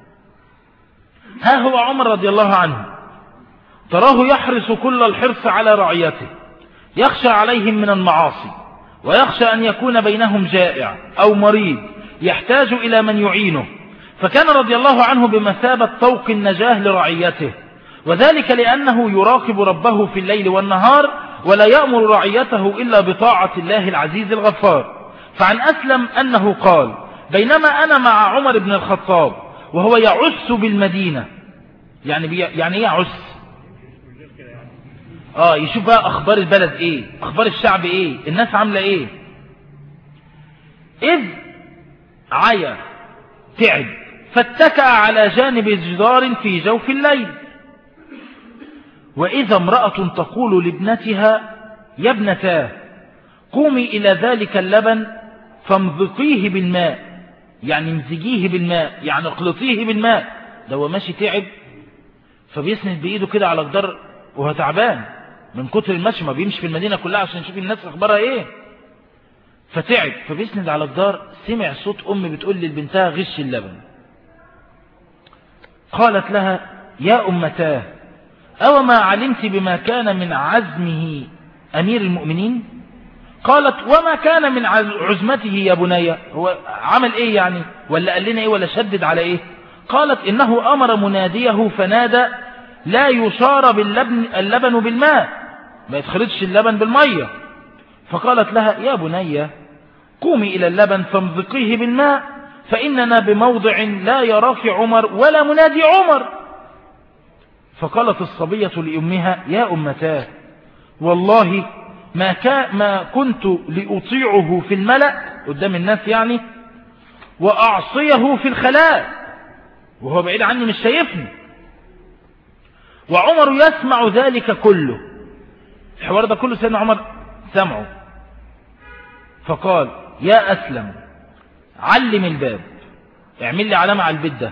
ها هو عمر رضي الله عنه تراه يحرص كل الحرص على رعيته، يخشى عليهم من المعاصي، ويخشى أن يكون بينهم جائع أو مريض يحتاج إلى من يعينه، فكان رضي الله عنه بمثابة طوق النجاه لرعيته، وذلك لأنه يراقب ربه في الليل والنهار، ولا يأمر رعيته إلا بطاعة الله العزيز الغفار. فعن أسلم أنه قال بينما أنا مع عمر بن الخطاب وهو يعس بالمدينة، يعني بي يعني يعس آه يشوف بقى أخبار البلد إيه، أخبار الشعب إيه، الناس عاملة إيه. إذ عيا تعب فاتكأ على جانب جدار في جوف الليل، وإذا امرأة تقول لابنتها يا ابنتاه قومي إلى ذلك اللبن فامضقيه بالماء، يعني امزجيه بالماء، يعني اخلطيه بالماء. ده هو ماشي تعب فبيسند بإيده كده على جدار وهو تعبان من كتر المشي، ما بيمشي في المدينة كلها عشان يشوف الناس أخبارها إيه، فتعب فبيسند على جدار. سمع صوت أم بتقول لبنتها غش اللبن. قالت لها يا أمتاه أو ما علمت بما كان من عزمه أمير المؤمنين؟ قالت وما كان من عزمته يا بني، هو عمل إيه يعني، ولا قال لنا إيه، ولا شدد على إيه؟ قالت إنه أمر مناديه فنادى لا يشار باللبن اللبن بالماء، ما يتخلطش اللبن بالمية. فقالت لها يا بني قومي إلى اللبن فامضقيه بالماء، فإننا بموضع لا يراك عمر ولا منادي عمر. فقالت الصبية لأمها يا أمتاه والله ما, كان ما كنت لأطيعه في الملأ قدام الناس يعني، وأعصيه في الخلاء وهو بعيد عني مش شايفني. وعمر يسمع ذلك كله، الحوار ده كله سيدنا عمر سمعه. فقال يا أسلم علم الباب، اعمل لي علامة على البيت ده،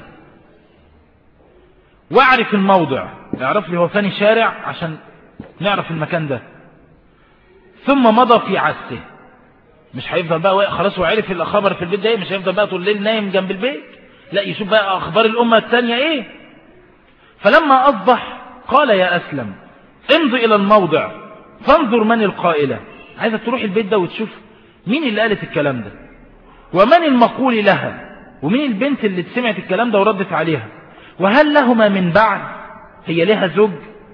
واعرف الموضع، اعرف لي هو ثاني شارع عشان نعرف المكان ده. ثم مضى في عسه، مش هيفضل بقى خلاص هو عرف الخبر في البيت ده، مش هيفضل بقى طول الليل نايم جنب البيت، لا يشوف بقى أخبار الأمة الثانية ايه. فلما أصبح قال يا أسلم امضي إلى الموضع فانظر من القائلة، عايزك تروح البيت ده وتشوف مين اللي قالت الكلام ده، ومن المقول لها، ومين البنت اللي سمعت الكلام ده وردت عليها، وهل لهما من بعد، هي لها زوج.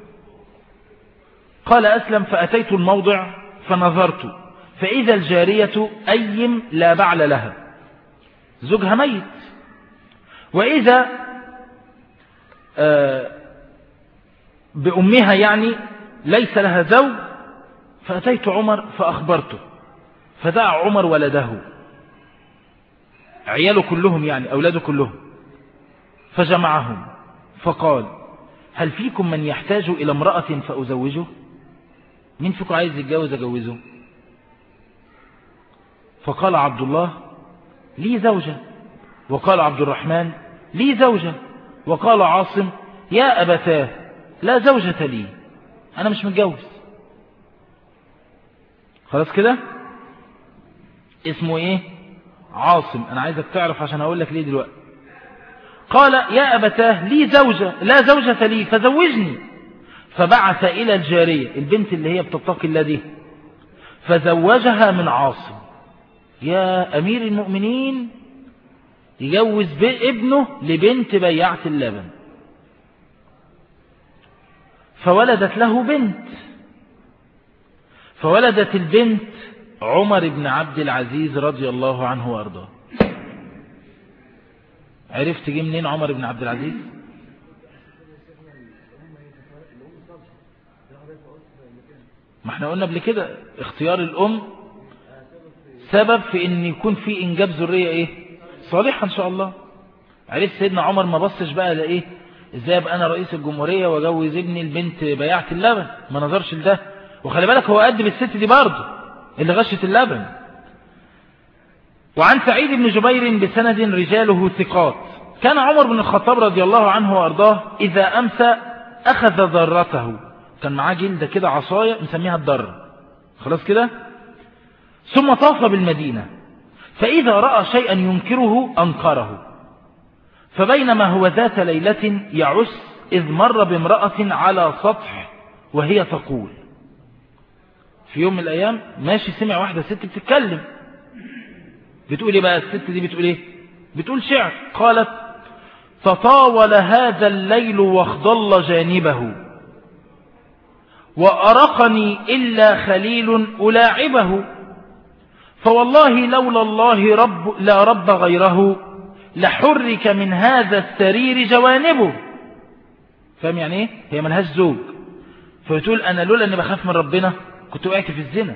قال أسلم فأتيت الموضع فنظرت فإذا الجارية أيم لا بعل لها، زوجها ميت، وإذا آه بأمها يعني ليس لها زوج. فأتيت عمر فأخبرته، فدعا عمر ولده، عياله كلهم يعني أولاده كلهم، فجمعهم فقال هل فيكم من يحتاج إلى امرأة فأزوجه؟ مين فيكم عايز يتجوز أجوزه؟ فقال عبد الله لي زوجة، وقال عبد الرحمن لي زوجة، وقال عاصم يا أبتاه لا زوجة لي، أنا مش متجوز. خلاص كده اسمه ايه؟ عاصم. أنا عايزك تعرف عشان أقول لك ليه دلوقتي. قال يا أبتاه لي زوجة لا زوجة لي فزوجني، فبعث إلى الجارية البنت اللي هي بتتقي الله دي فزوجها من عاصم. يا أمير المؤمنين يجوز ابنه لبنت بيعة اللبن، فولدت له بنت، فولدت البنت عمر بن عبد العزيز رضي الله عنه وارضاه. عرفت جه منين عمر بن عبد العزيز؟ ما احنا قلنا قبل كده اختيار الام سبب في ان يكون في انجاب ذريه ايه صالحه ان شاء الله. عرفت سيدنا عمر ما بصش بقى لايه ازاي ابقى انا رئيس الجمهوريه واجوز ابني البنت بياعه اللبن، ما نظرش لده. وخلي بالك هو قد بالست دي برضه اللي غشت اللبن. وعن سعيد بن جبير بسند رجاله ثقات كان عمر بن الخطاب رضي الله عنه وارضاه اذا امسى اخذ ذرته، كان معاه جلده كده عصايه مسميها الضر، خلاص كده، ثم طاف بالمدينه فاذا راى شيئا ينكره انكره. فبينما هو ذات ليله يعس اذ مر بامراه على سطح وهي تقول، في يوم من الايام ماشي سمع واحده ست بتتكلم، بتقول ايه بقى الست دي؟ بتقول ايه؟ بتقول شعر. قالت تطاول هذا الليل واخضل جانبه وأرقني إلا خليل ألاعبه، فوالله لولا الله رب لا رب غيره لحرك من هذا السرير جوانبه. فاهم يعني ايه؟ هي ملهاش زوج، فبتقول انا لولا اني بخاف من ربنا كنت وقعت في الزنا.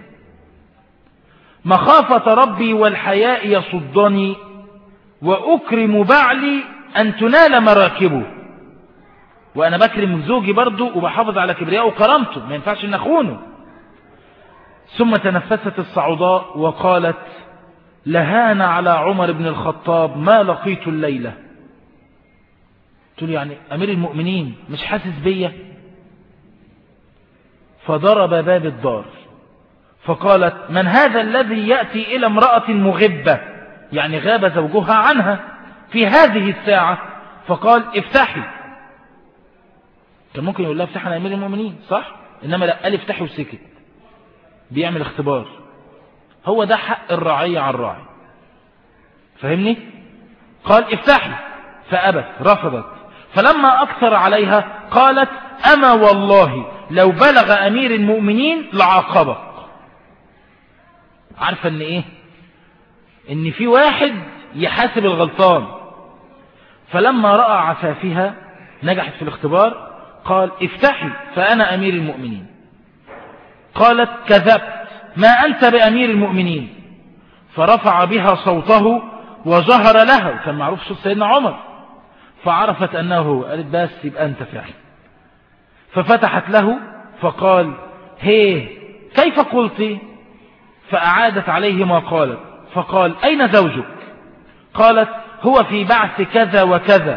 مخافة ربي والحياء يصدني وأكرم بعلي أن تنال مراكبه، وأنا بكرم زوجي برضو وبحافظ على كبرياء وكرامته، ما ينفعش أن أخونه. ثم تنفست الصعوداء وقالت لهان على عمر بن الخطاب ما لقيت الليلة. تقول يعني أمير المؤمنين مش حاسس بيا؟ فضرب باب الدار فقالت من هذا الذي يأتي إلى امرأة مغبة، يعني غاب زوجها عنها في هذه الساعة؟ فقال افتحي. كان ممكن يقول لها افتحي يا أمير المؤمنين صح، إنما لا، قال افتحي وسكت، بيعمل اختبار. هو ده حق الرعية على الراعي، فهمني؟ قال افتحي فأبت، رفضت. فلما أكثر عليها قالت أما والله لو بلغ أمير المؤمنين لعاقبك. عارفة ان ايه؟ ان في واحد يحاسب الغلطان. فلما رأى عفافها نجحت في الاختبار قال افتحي فأنا أمير المؤمنين. قالت كذبت ما أنت بأمير المؤمنين. فرفع بها صوته وجهر لها، وكان معروف صوت سيدنا عمر، فعرفت أنه هو. قالت بس يبقى أنت فعلا. ففتحت له فقال هي كيف قلت؟ فأعادت عليه ما قالت. فقال أين زوجك؟ قالت هو في بعث كذا وكذا.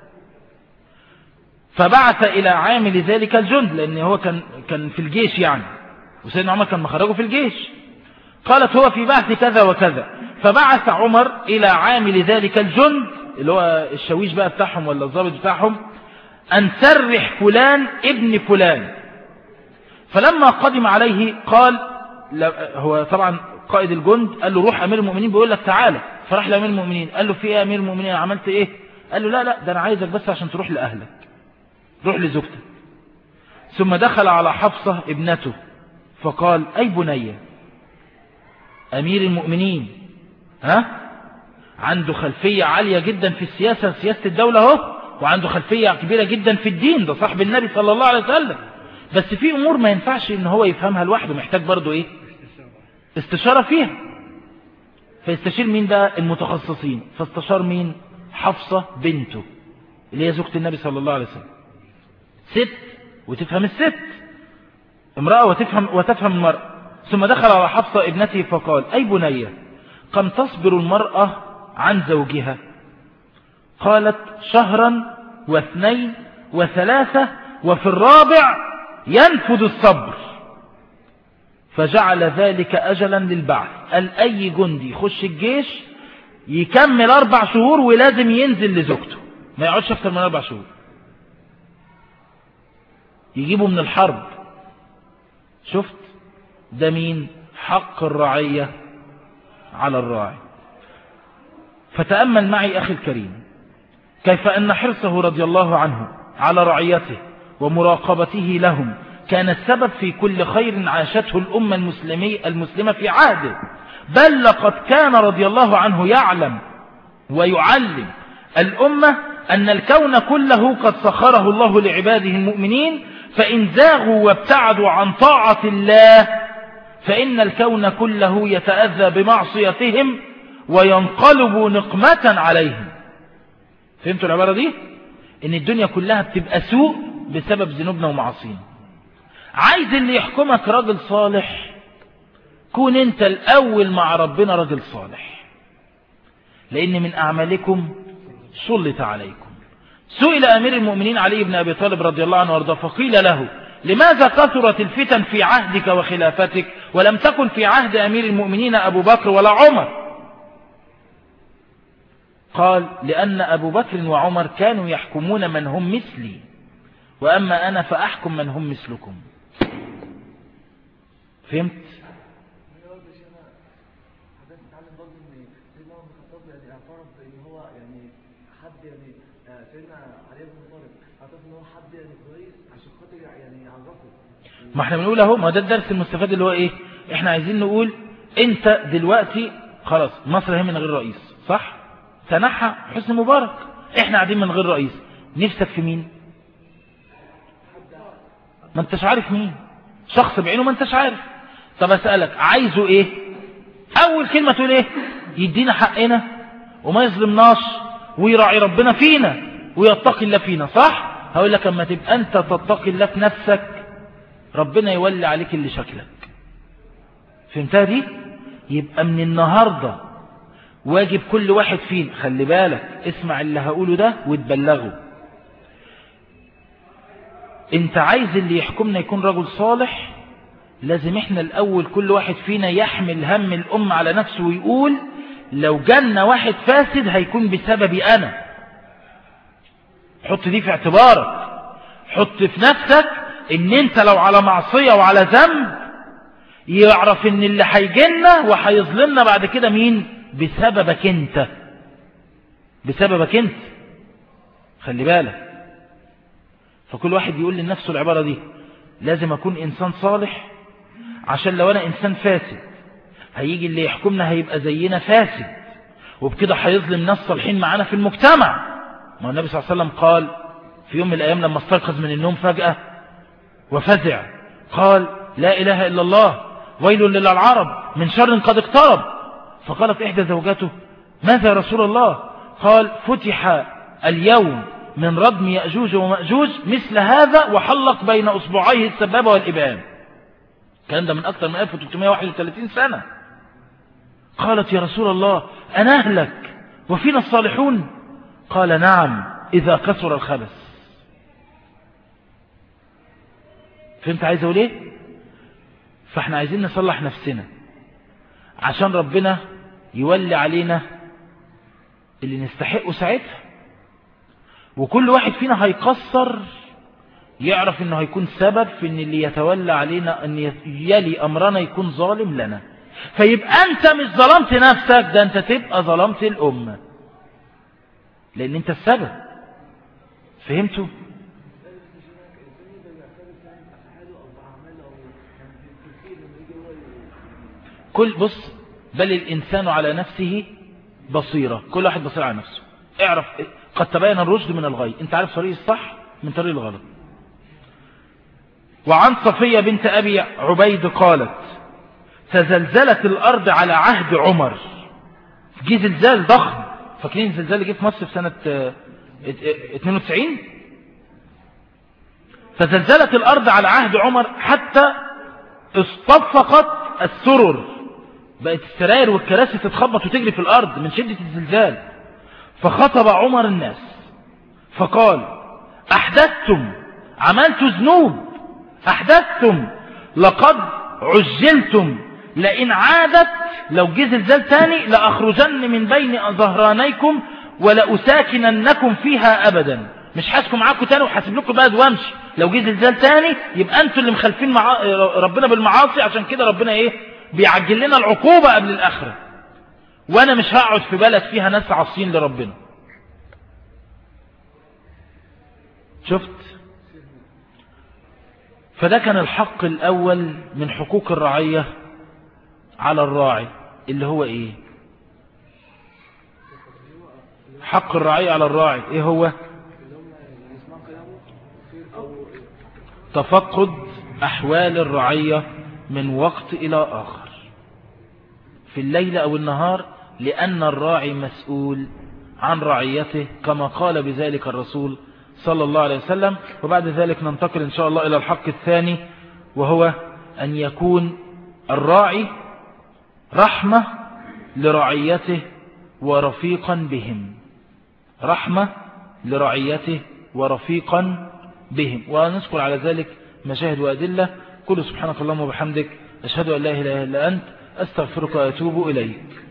فبعث إلى عامل ذلك الجند، لأن هو كان كان في الجيش يعني، وسيدنا عمر كان مخرجه في الجيش. قالت هو في بعث كذا وكذا. فبعث عمر إلى عامل ذلك الجند اللي هو الشويش بقى بتاعهم ولا الضابط بتاعهم أن سرح فلان ابن فلان. فلما قدم عليه قال، هو طبعا قائد الجند قال له روح أمير المؤمنين بيقول لك تعالى. فراح لأمير المؤمنين قال له في ايه أمير المؤمنين عملت ايه؟ قال له لا لا ده أنا عايزك بس عشان تروح لأهلك، روح لزوجتك. ثم دخل على حفصة ابنته فقال أي بنية أمير المؤمنين ها عنده خلفية عالية جدا في السياسة، سياسة الدولة اهو، وعنده خلفية كبيرة جدا في الدين، ده صاحب النبي صلى الله عليه وسلم، بس في أمور ما ينفعش إن هو يفهمها لوحده، محتاج برضو إيه استشارة فيها. فيستشير مين بقى؟ المتخصصين. فاستشار مين؟ حفصة بنته اللي هي زوجة النبي صلى الله عليه وسلم، ست وتفهم الست، امرأة وتفهم, وتفهم المرأة. ثم دخل على حفصة ابنته فقال أي بنية كم تصبر المرأة عن زوجها؟ قالت شهرا واثنين وثلاثة وفي الرابع ينفذ الصبر. فجعل ذلك أجلا للبعث، قال أي جندي يخش الجيش يكمل أربع شهور ولازم ينزل لزوجته، ما يقعدش أكثر من أربع شهور، يجيبه من الحرب. شفت ده مين؟ حق الرعية على الراعي. فتأمل معي أخي الكريم كيف أن حرصه رضي الله عنه على رعيته ومراقبته لهم كان السبب في كل خير عاشته الأمة المسلمية المسلمة في عهده، بل لقد كان رضي الله عنه يعلم ويعلم الأمة أن الكون كله قد سخره الله لعباده المؤمنين، فإن زاغوا وابتعدوا عن طاعة الله فإن الكون كله يتأذى بمعصيتهم وينقلب نقمة عليهم. فهمتوا العبارة دي؟ إن الدنيا كلها بتبقى سوء بسبب ذنوبنا ومعاصينا. عايز اللي يحكمك راجل صالح، كون انت الأول مع ربنا راجل صالح، لأن من أعمالكم سلط عليكم. سئل أمير المؤمنين علي بن أبي طالب رضي الله عنه وارضاه فقيل له لماذا كثرت الفتن في عهدك وخلافتك ولم تكن في عهد أمير المؤمنين أبو بكر ولا عمر؟ قال لأن أبو بكر وعمر كانوا يحكمون من هم مثلي، وأما أنا فأحكم من هم مثلكم. فهمت؟ ما احنا بنقول اهو، ما ده الدرس المستفاد اللي هو ايه؟ احنا عايزين نقول انت دلوقتي خلاص مصر هي من غير رئيس، صح؟ تنحى حسني مبارك، احنا قاعدين من غير رئيس، نفسك في مين؟ ما انتش عارف مين، شخص بعينه ما انتش عارف. طب اسألك عايزه ايه؟ اول كلمة تقول ايه؟ يدينا حقنا وما يظلمناش ويراعي ربنا فينا ويتقي الله فينا، صح؟ هقول لك اما تبقى انت تتقي الله في نفسك ربنا يولي عليك اللي شكلك. فهمتها دي؟ يبقى من النهاردة واجب كل واحد فينا، خلي بالك اسمع اللي هقوله ده وتبلغه. انت عايز اللي يحكمنا يكون رجل صالح، لازم احنا الاول كل واحد فينا يحمل هم الامة على نفسه ويقول لو جالنا واحد فاسد هيكون بسببي انا. حط دي في اعتبارك، حط في نفسك ان انت لو على معصية وعلى ذنب يعرف ان اللي هيجينا وهيظلمنا بعد كده مين؟ بسببك انت، بسببك انت. خلي بالك. فكل واحد يقول لنفسه العبارة دي، لازم اكون انسان صالح عشان لو انا انسان فاسد هيجي اللي يحكمنا هيبقى زينا فاسد، وبكده هيظلم ناس صالحين معانا في المجتمع. ما النبي صلى الله عليه وسلم قال في يوم من الايام لما استيقظ من النوم فجأة وفزع قال لا اله الا الله، ويل للعرب من شر قد اقترب. فقالت إحدى زوجاته ماذا يا رسول الله؟ قال فتح اليوم من ردم يأجوج ومأجوج مثل هذا وحلق بين أصبعيه السبابة والإبهام. كان ده من أكثر من ألف وثلاثمائة وواحد وثلاثين سنة. قالت يا رسول الله أنهلك وفينا الصالحون؟ قال نعم إذا كثر الخبث. فهمت عايز أقول إيه؟ فإحنا عايزين نصلح نفسنا عشان ربنا يولي علينا اللي نستحقه ساعتها. وكل واحد فينا هيقصر يعرف انه هيكون سبب في ان اللي يتولى علينا ان يلي امرنا يكون ظالم لنا. فيبقى انت مش ظلمت نفسك، ده انت تبقى ظلمت الامة لان انت السبب. فهمتوا؟ كل بص بل الانسان على نفسه بصيرة، كل واحد بصير على نفسه. اعرف قد تبين الرشد من الغي، انت عارف طريق الصح من طريق الغلط. وعن صفية بنت أبي عبيد قالت تزلزلت الأرض على عهد عمر. جه زلزال ضخم، فاكرين الزلزال اللي جه في مصر في سنة اثنين وتسعين؟ تزلزلت الأرض على عهد عمر حتى اصطفقت السرر، بقت السراير والكراسي تتخبط وتجري في الأرض من شدة الزلزال. فخطب عمر الناس فقال أحدثتم، عملت ذنوب، أحدثتم، لقد عجلتم، لئن عادت لو جه زلزال تاني لأخرجن من بين ظهرانيكم ولأساكننكم فيها أبدا. مش حاسكم معاكم تاني وحاسب لكم بلد وامشي. لو جه زلزال تاني يبقى انتوا اللي مخالفين مع ربنا بالمعاصي، عشان كده ربنا ايه بيعجل لنا العقوبة قبل الآخرة. وانا مش هقعد في بلد فيها ناس عاصين لربنا. شفت؟ فده كان الحق الأول من حقوق الرعية على الراعي، اللي هو ايه؟ حق الرعية على الراعي ايه هو؟ تفقد أحوال الرعية من وقت إلى آخر في الليل أو النهار، لأن الراعي مسؤول عن رعيته كما قال بذلك الرسول صلى الله عليه وسلم. وبعد ذلك ننتقل إن شاء الله إلى الحق الثاني، وهو أن يكون الراعي رحمة لرعيته ورفيقا بهم، رحمة لرعيته ورفيقا بهم. ونذكر على ذلك مشاهد وأدلة. كل سبحانك اللهم وبحمدك أشهد أن لا إله إلا أنت أستغفرك وأتوب إليك.